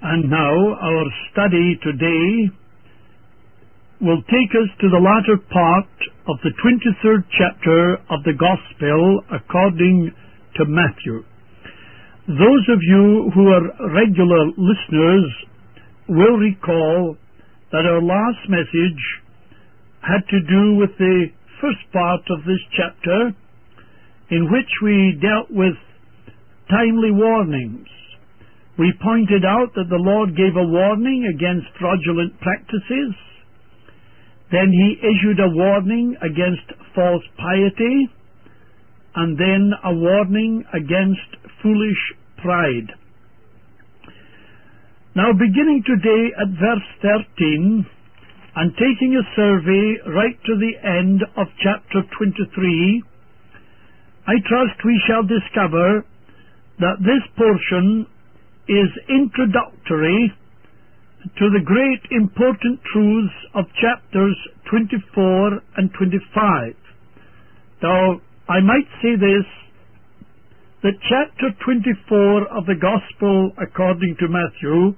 And now our study today will take us to the latter part of the 23rd chapter of the Gospel according to Matthew. Those of you who are regular listeners will recall that our last message had to do with the first part of this chapter, in which we dealt with timely warnings. We pointed out that the Lord gave a warning against fraudulent practices. Then he issued a warning against false piety, and then a warning against foolish pride. Now, beginning today at verse 13, and taking a survey right to the end of chapter 23, I trust we shall discover that this portion is introductory to the great important truths of chapters 24 and 25. Now, I might say this, that chapter 24 of the Gospel according to Matthew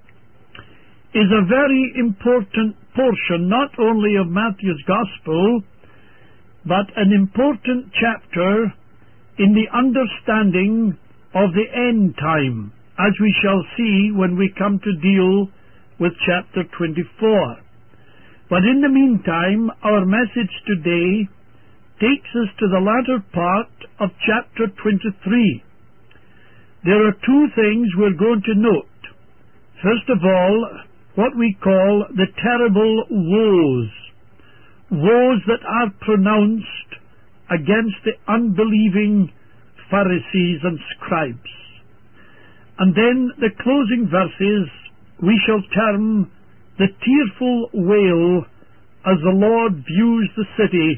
is a very important portion, not only of Matthew's Gospel, but an important chapter in the understanding of the end time, as we shall see when we come to deal with chapter 24. But in the meantime, our message today takes us to the latter part of chapter 23. There are two things we're going to note. First of all, what we call the terrible woes. Woes that are pronounced against the unbelieving Pharisees and scribes. And then the closing verses we shall term the tearful wail as the Lord views the city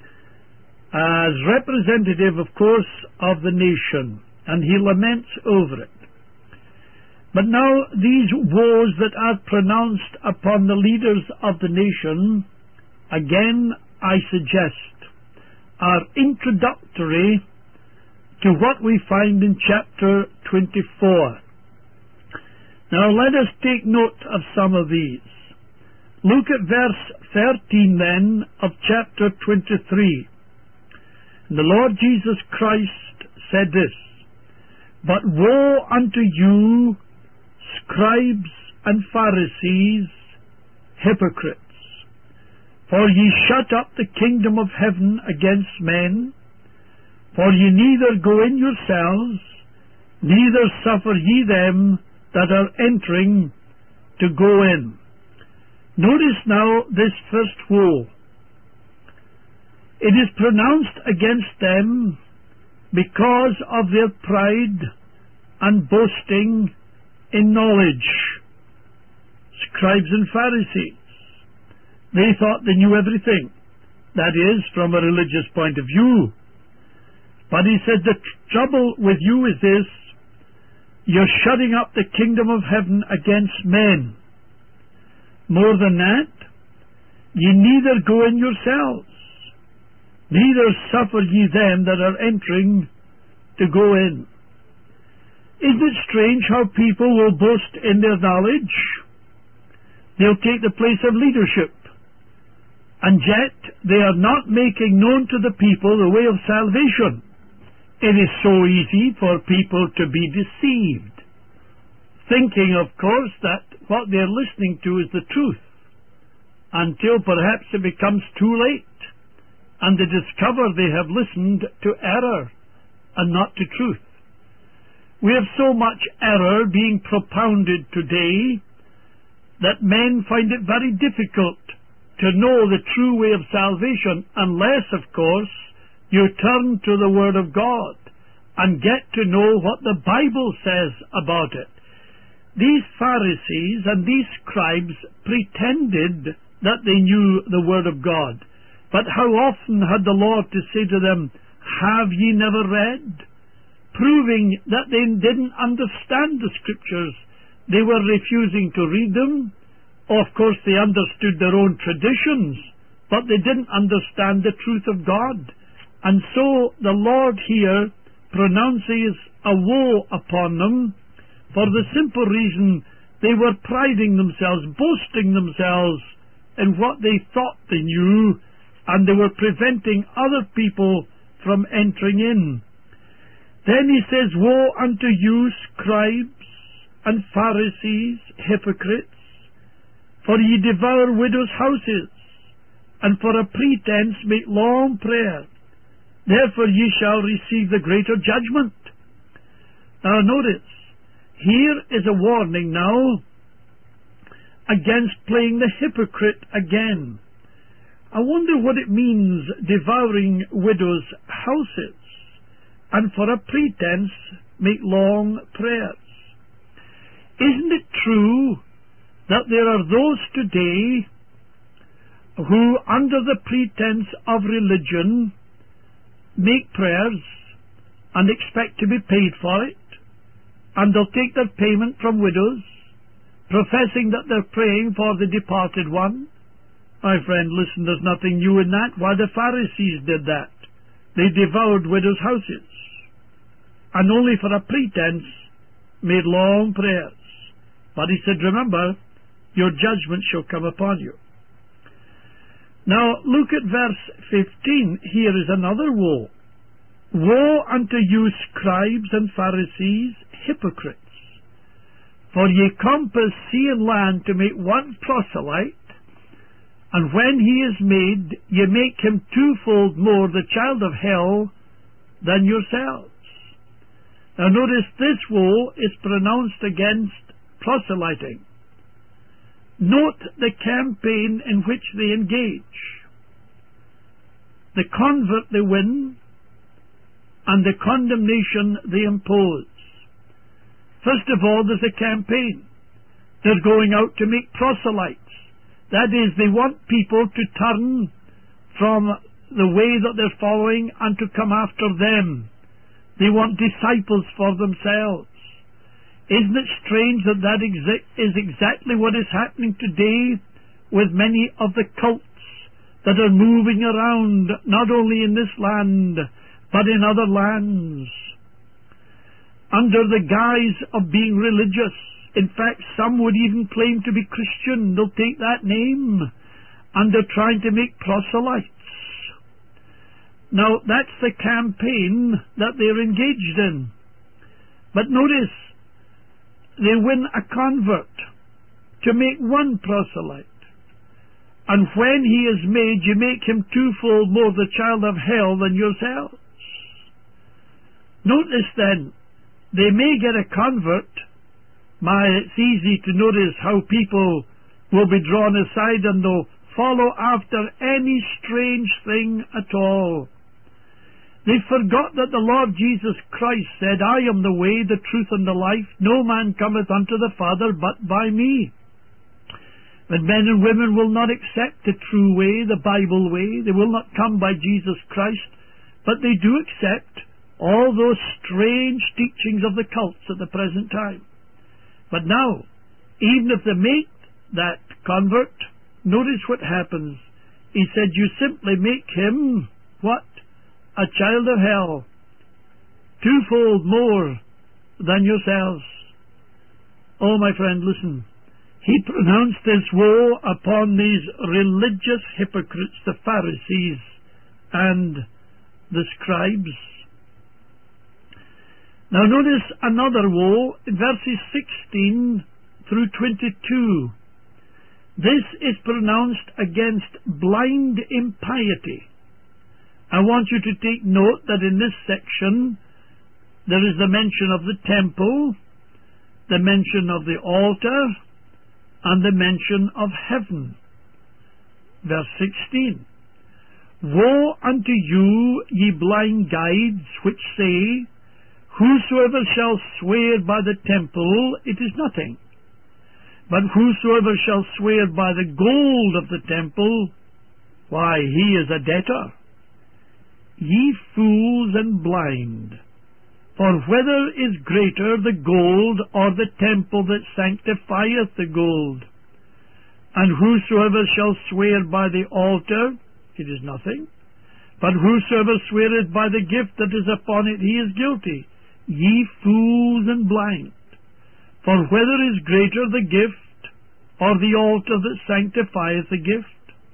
as representative, of course, of the nation, and he laments over it. But now these woes that are pronounced upon the leaders of the nation, again I suggest, are introductory to what we find in chapter 24. Now let us take note of some of these. Look at verse 13 then of chapter 23. The Lord Jesus Christ said this, "But woe unto you, scribes and Pharisees, hypocrites! For ye shut up the kingdom of heaven against men, for ye neither go in yourselves, neither suffer ye them that are entering to go in." Notice now this first woe. It is pronounced against them because of their pride and boasting in knowledge. Scribes and Pharisees, they thought they knew everything. That is, from a religious point of view. But he said, the trouble with you is this: you're shutting up the kingdom of heaven against men. More than that, ye neither go in yourselves, neither suffer ye them that are entering to go in. Isn't it strange how people will boast in their knowledge? They'll take the place of leadership, and yet they are not making known to the people the way of salvation. It is so easy for people to be deceived, thinking, of course, that what they're listening to is the truth, until perhaps it becomes too late, and they discover they have listened to error and not to truth. We have so much error being propounded today that men find it very difficult to know the true way of salvation, unless, of course, you turn to the Word of God and get to know what the Bible says about it. These Pharisees and these scribes pretended that they knew the Word of God. But how often had the Lord to say to them, "Have ye never read?" Proving that they didn't understand the Scriptures. They were refusing to read them. Of course, they understood their own traditions, but they didn't understand the truth of God. And so the Lord here pronounces a woe upon them for the simple reason They were priding themselves, boasting themselves in what they thought they knew, and they were preventing other people from entering in. Then he says, Woe unto you, scribes and Pharisees, hypocrites, for ye devour widows' houses, and for a pretence make long prayer. Therefore ye shall receive the greater judgment. Now notice, here is a warning now against playing the hypocrite again. I wonder what it means, devouring widows' houses, and for a pretence make long prayers. Isn't it true that there are those today who, under the pretence of religion, make prayers and expect to be paid for it, and they'll take their payment from widows, professing that they're praying for the departed one? My friend, listen, there's nothing new in that. Why, the Pharisees did that. They devoured widows' houses, and only for a pretence made long prayers. But he said, remember, your judgment shall come upon you. Now, look at verse 15. Here is another woe. Woe unto you, scribes and Pharisees, hypocrites! For ye compass sea and land to make one proselyte, and when he is made, ye make him twofold more the child of hell than yourselves. Now notice, this woe is pronounced against proselyting. Note the campaign in which they engage, the convert they win, and the condemnation they impose. First of all, there's a campaign. They're going out to make proselytes. That is, they want people to turn from the way that they're following and to come after them. They want disciples for themselves. Isn't it strange that that is exactly what is happening today with many of the cults that are moving around, not only in this land, but in other lands, under the guise of being religious. In fact, some would even claim to be Christian. They'll take that name, and they're trying to make proselytes. Now, that's the campaign that they're engaged in. But notice, they win a convert to make one proselyte. And when he is made, you make him twofold more the child of hell than yourselves. Notice then, they may get a convert. It's easy to notice how people will be drawn aside and they'll follow after any strange thing at all. They forgot that the Lord Jesus Christ said, I am the way, the truth, and the life. No man cometh unto the Father but by me. But men and women will not accept the true way, the Bible way. They will not come by Jesus Christ, but they do accept all those strange teachings of the cults at the present time. But now, even if they make that convert, notice what happens. He said, you simply make him, what? A child of hell, twofold more than yourselves. Oh, my friend, listen. He pronounced this woe upon these religious hypocrites, the Pharisees and the scribes. Now notice another woe in verses 16 through 22. This is pronounced against blind impiety. I want you to take note that in this section there is the mention of the temple, the mention of the altar, and the mention of heaven. Verse 16. Woe unto you, ye blind guides, which say, Whosoever shall swear by the temple, it is nothing. But whosoever shall swear by the gold of the temple, why, he is a debtor. Ye fools and blind, for whether is greater, the gold or the temple that sanctifieth the gold? And whosoever shall swear by the altar, it is nothing. But whosoever sweareth by the gift that is upon it, he is guilty. Ye fools and blind, For whether is greater the gift, or the altar that sanctifieth the gift?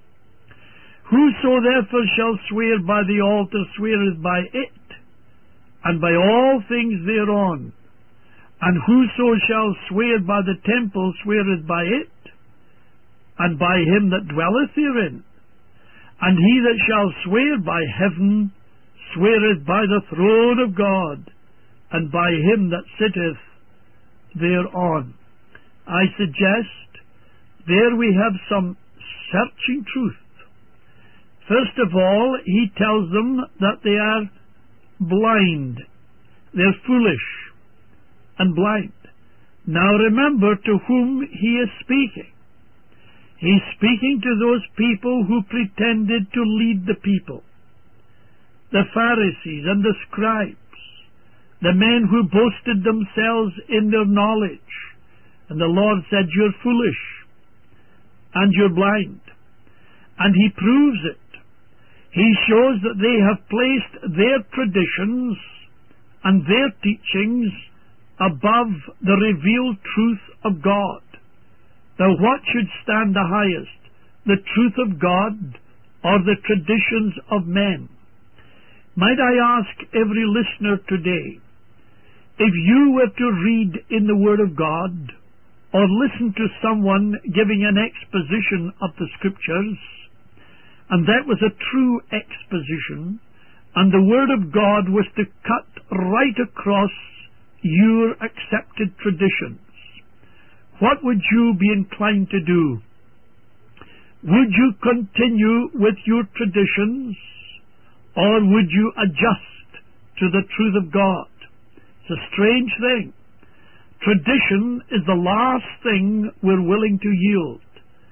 Whoso therefore shall swear by the altar sweareth by it, and by all things thereon. And whoso shall swear by the temple sweareth by it, and by him that dwelleth therein. And he that shall swear by heaven sweareth by the throne of God, and by him that sitteth thereon. I suggest there we have some searching truth. First of all, he tells them that they are blind. They're foolish and blind. Now remember to whom he is speaking. He's speaking to those people who pretended to lead the people. The Pharisees and the scribes, the men who boasted themselves in their knowledge. And the Lord said, you're foolish and you're blind. And he proves it. He shows that they have placed their traditions and their teachings above the revealed truth of God. Now what should stand the highest, the truth of God or the traditions of men? Might I ask every listener today, if you were to read in the Word of God or listen to someone giving an exposition of the Scriptures, and that was a true exposition, and the Word of God was to cut right across your accepted traditions, what would you be inclined to do? Would you continue with your traditions, or would you adjust to the truth of God? It's a strange thing. Tradition is the last thing we're willing to yield.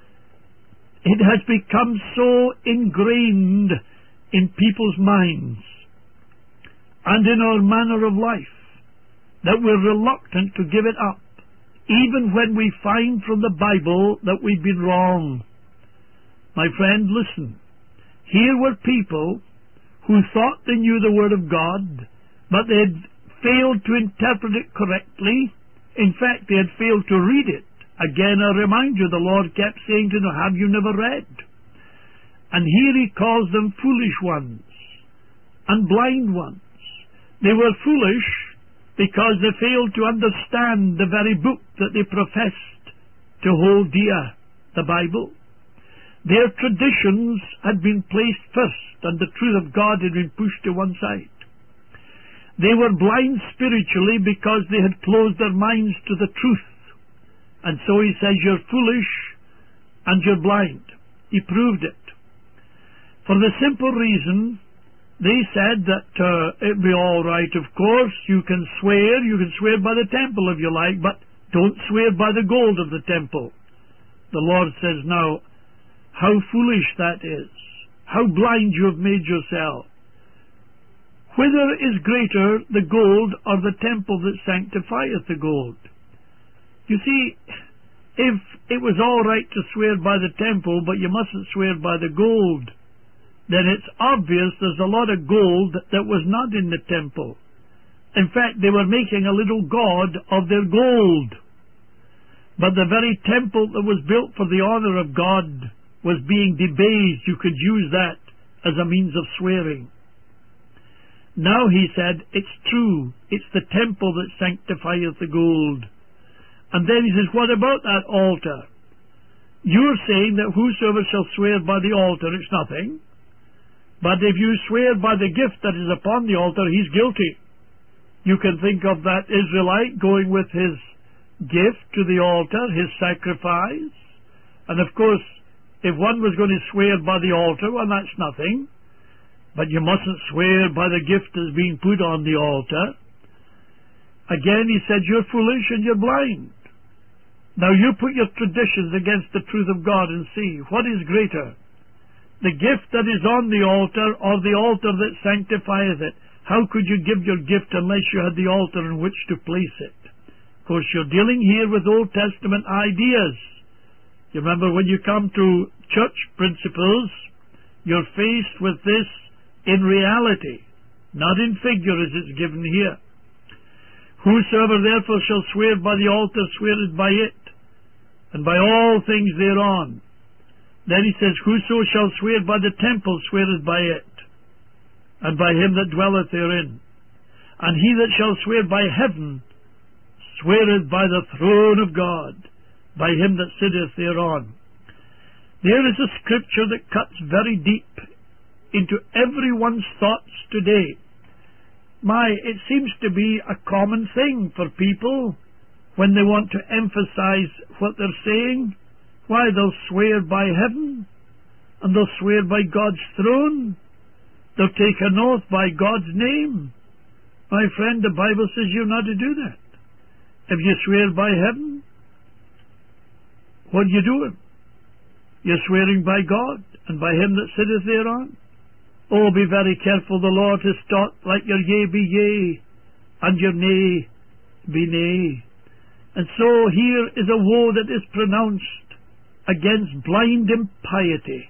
It has become so ingrained in people's minds and in our manner of life that we're reluctant to give it up, even when we find from the Bible that we've been wrong. My friend, listen. Here were people who thought they knew the Word of God, but they had failed to interpret it correctly. In fact, they had failed to read it. Again, I remind you, the Lord kept saying to them, have you never read? And here he calls them foolish ones and blind ones. They were foolish because they failed to understand the very book that they professed to hold dear, the Bible. Their traditions had been placed first, and the truth of God had been pushed to one side. They were blind spiritually because they had closed their minds to the truth. And so he says, you're foolish and you're blind. He proved it. For the simple reason, they said that it'd be all right, of course, you can swear by the temple if you like, but don't swear by the gold of the temple. The Lord says, now, how foolish that is. How blind you have made yourself. Whither is greater, the gold or the temple that sanctifieth the gold? You see, if it was all right to swear by the temple, but you mustn't swear by the gold, then it's obvious there's a lot of gold that was not in the temple. In fact, they were making a little god of their gold. But the very temple that was built for the honor of God was being debased. You could use that as a means of swearing. Now he said, it's true, it's the temple that sanctifieth the gold. And then he says, what about that altar? You're saying that whosoever shall swear by the altar, it's nothing. But if you swear by the gift that is upon the altar, he's guilty. You can think of that Israelite going with his gift to the altar, his sacrifice. And of course, if one was going to swear by the altar, well, that's nothing. But you mustn't swear by the gift that's being put on the altar. Again, he said, you're foolish and you're blind. Now you put your traditions against the truth of God and see, what is greater? The gift that is on the altar or the altar that sanctifieth it? How could you give your gift unless you had the altar in which to place it? Of course, you're dealing here with Old Testament ideas. You remember when you come to church principles, you're faced with this in reality, not in figure as it's given here. Whosoever therefore shall swear by the altar sweareth by it, and by all things thereon. Then he says, whoso shall swear by the temple sweareth by it, and by him that dwelleth therein. And he that shall swear by heaven sweareth by the throne of God, by him that sitteth thereon. There is a scripture that cuts very deep into everyone's thoughts today. It seems to be a common thing for people when they want to emphasize what they're saying. Why, they'll swear by heaven, and they'll swear by God's throne. They'll take an oath by God's name. My friend, the Bible says you're not to do that. If you swear by heaven, what are you doing? You're swearing by God, and by him that sitteth thereon. Oh, be very careful. The Lord has taught, let your yea be yea, and your nay be nay. And so here is a woe that is pronounced against blind impiety.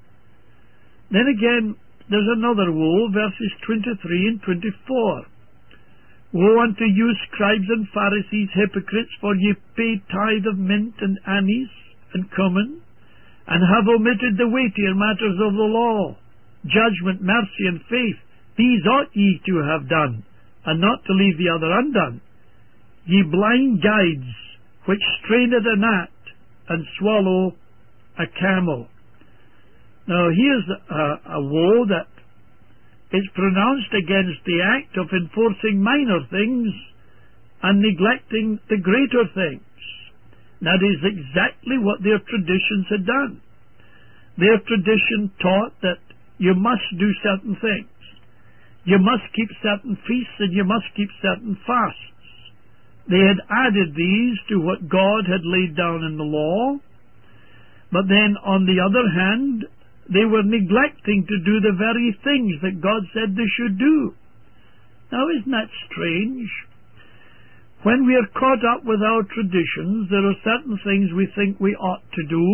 Then again, there's another woe, verses 23 and 24. Woe unto you, scribes and Pharisees, hypocrites, for ye pay tithe of mint and anise and cumin, and have omitted the weightier matters of the law, judgment, mercy, and faith. These ought ye to have done, and not to leave the other undone. Ye blind guides, which straineth a gnat, and swallow a camel. Now here's a woe that is pronounced against the act of enforcing minor things and neglecting the greater things. That is exactly what their traditions had done. Their tradition taught that you must do certain things. You must keep certain feasts, and you must keep certain fasts. They had added these to what God had laid down in the law, but then on the other hand, they were neglecting to do the very things that God said they should do. Now, isn't that strange? When we are caught up with our traditions, there are certain things we think we ought to do,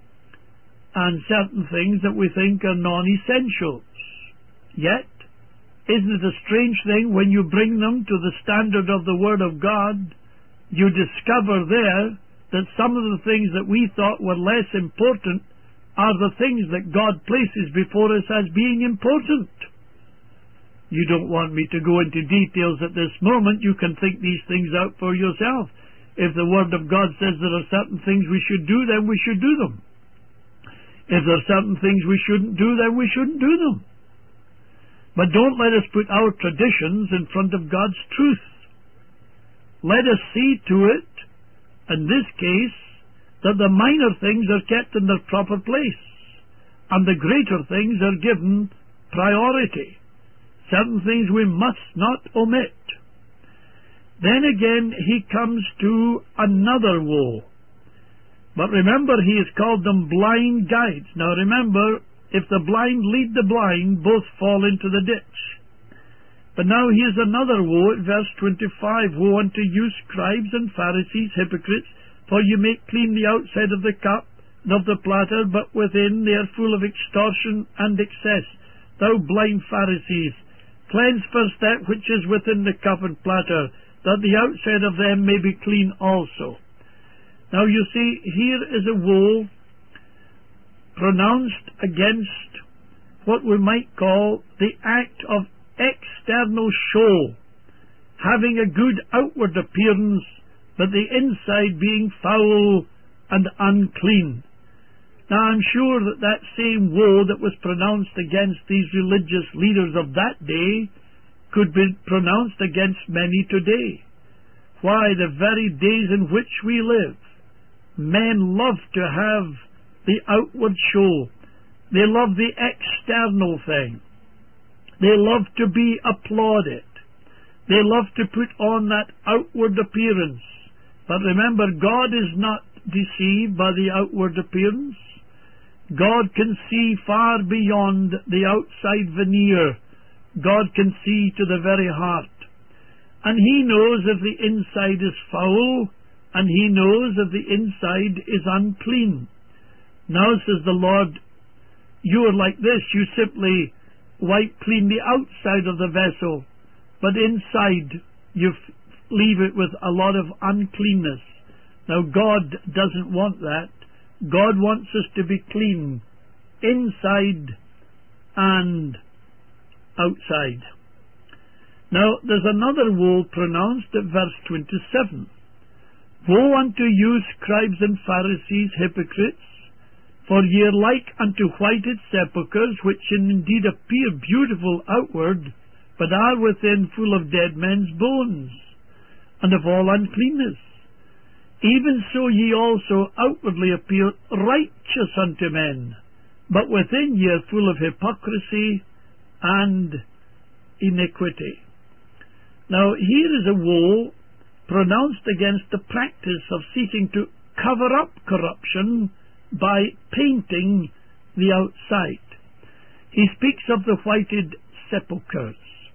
and certain things that we think are non-essentials. Yet, isn't it a strange thing when you bring them to the standard of the Word of God, you discover there that some of the things that we thought were less important are the things that God places before us as being important. You don't want me to go into details at this moment. You can think these things out for yourself. If the Word of God says there are certain things we should do, then we should do them. If there are certain things we shouldn't do, then we shouldn't do them. But don't let us put our traditions in front of God's truth. Let us see to it, in this case, that the minor things are kept in their proper place, and the greater things are given priority. Certain things we must not omit. Then again, he comes to another woe. But remember, he has called them blind guides. Now remember, if the blind lead the blind, both fall into the ditch. But now here's another woe at verse 25. Woe unto you, scribes and Pharisees, hypocrites, for you make clean the outside of the cup and of the platter, but within they are full of extortion and excess. Thou blind Pharisees, cleanse first that which is within the cup and platter, that the outside of them may be clean also. Now you see, here is a woe pronounced against what we might call the act of external show, having a good outward appearance, but the inside being foul and unclean. Now I'm sure that that same woe that was pronounced against these religious leaders of that day could be pronounced against many today. Why, the very days in which we live, men love to have the outward show. They love the external thing. They love to be applauded. They love to put on that outward appearance. But remember, God is not deceived by the outward appearance. God can see far beyond the outside veneer. God can see to the very heart. And He knows if the inside is foul, and He knows if the inside is unclean. Now, says the Lord, you are like this. You simply wipe clean the outside of the vessel, but inside you leave it with a lot of uncleanness. Now, God doesn't want that. God wants us to be clean inside and outside. Now, there's another woe pronounced at verse 27. Woe unto you, scribes and Pharisees, hypocrites! For ye are like unto whited sepulchres, which indeed appear beautiful outward, but are within full of dead men's bones, and of all uncleanness. Even so ye also outwardly appear righteous unto men, but within ye are full of hypocrisy and iniquity. Now here is a woe pronounced against the practice of seeking to cover up corruption by painting the outside. He speaks of the whited sepulchres.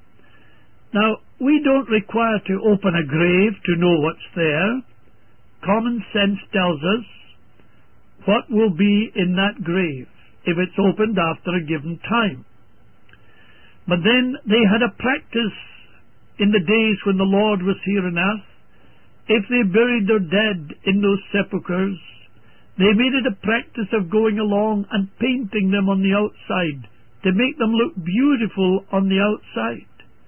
Now, we don't require to open a grave to know what's there. Common sense tells us what will be in that grave if it's opened after a given time. But then they had a practice in the days when the Lord was here on earth. If they buried their dead in those sepulchres, they made it a practice of going along and painting them on the outside to make them look beautiful on the outside.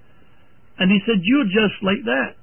And he said, you're just like that.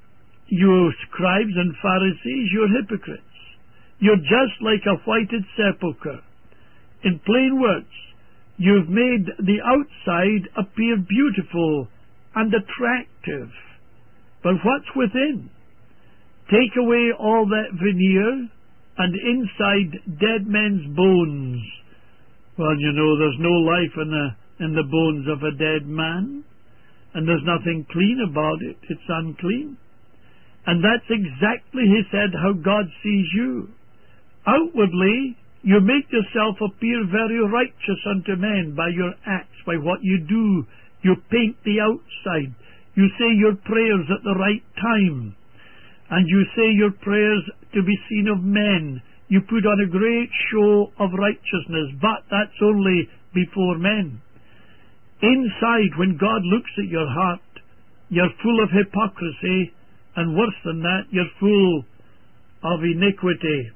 You scribes and Pharisees, you're hypocrites. You're just like a whited sepulchre. In plain words, you've made the outside appear beautiful and attractive. But what's within? Take away all that veneer, and inside dead men's bones. Well, you know, there's no life in the bones of a dead man, and there's nothing clean about it. It's unclean. And that's exactly, he said, how God sees you. Outwardly, you make yourself appear very righteous unto men by your acts, by what you do. You paint the outside. You say your prayers at the right time. And you say your prayers to be seen of men. You put on a great show of righteousness, but that's only before men. Inside, when God looks at your heart, you're full of hypocrisy, and worse than that, you're full of iniquity,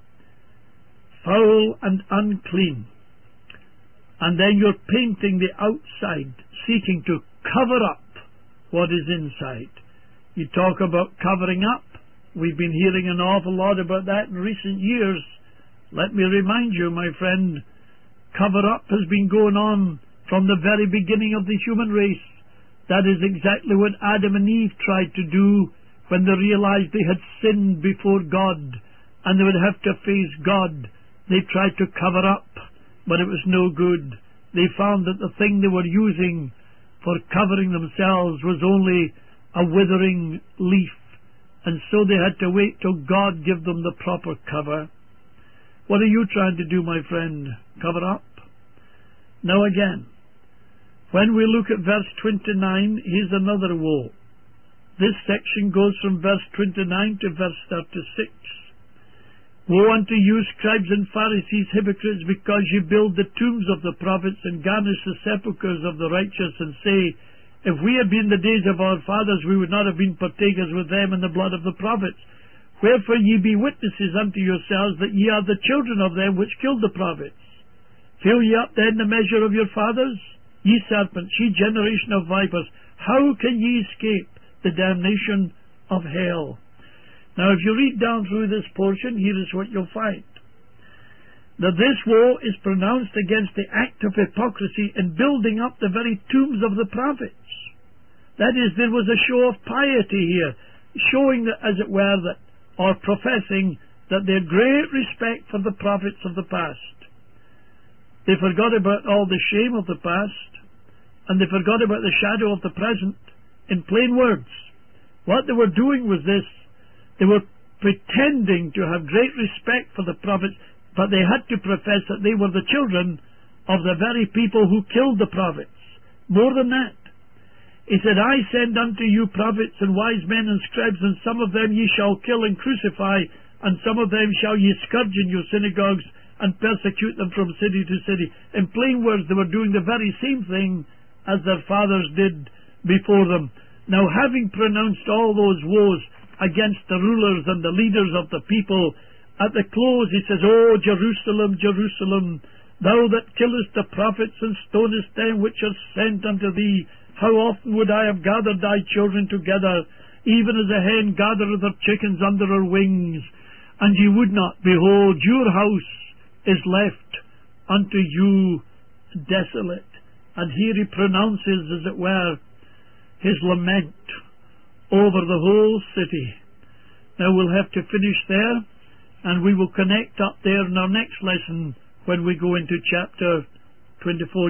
foul and unclean. And then you're painting the outside, seeking to cover up what is inside. You talk about covering up. We've been hearing an awful lot about that in recent years. Let me remind you, my friend, cover-up has been going on from the very beginning of the human race. That is exactly what Adam and Eve tried to do when they realized they had sinned before God and they would have to face God. They tried to cover up, but it was no good. They found that the thing they were using for covering themselves was only a withering leaf. And so they had to wait till God give them the proper cover. What are you trying to do, my friend? Cover up? Now again, when we look at verse 29, here's another woe. This section goes from verse 29 to verse 36. Woe unto you, scribes and Pharisees, hypocrites, because you build the tombs of the prophets and garnish the sepulchres of the righteous, and say, if we had been the days of our fathers, we would not have been partakers with them in the blood of the prophets. Wherefore ye be witnesses unto yourselves that ye are the children of them which killed the prophets. Fill ye up then the measure of your fathers? Ye serpents, ye generation of vipers, how can ye escape the damnation of hell? Now if you read down through this portion, here is what you'll find. That this woe is pronounced against the act of hypocrisy in building up the very tombs of the prophets. That is, there was a show of piety here, showing that, as it were, that, or professing that they had great respect for the prophets of the past. They forgot about all the shame of the past, and they forgot about the shadow of the present. In plain words, what they were doing was this: they were pretending to have great respect for the prophets, but they had to profess that they were the children of the very people who killed the prophets. More than that, he said, I send unto you prophets and wise men and scribes, and some of them ye shall kill and crucify, and some of them shall ye scourge in your synagogues, and persecute them from city to city. In plain words, they were doing the very same thing as their fathers did before them. Now, having pronounced all those woes, against the rulers and the leaders of the people. At the close he says, O Jerusalem, Jerusalem, thou that killest the prophets and stonest them which are sent unto thee, how often would I have gathered thy children together, even as a hen gathereth her chickens under her wings, and ye would not. Behold, your house is left unto you desolate. And here he pronounces, as it were, his lament over the whole city. Now we'll have to finish there, and we will connect up there in our next lesson when we go into chapter 24.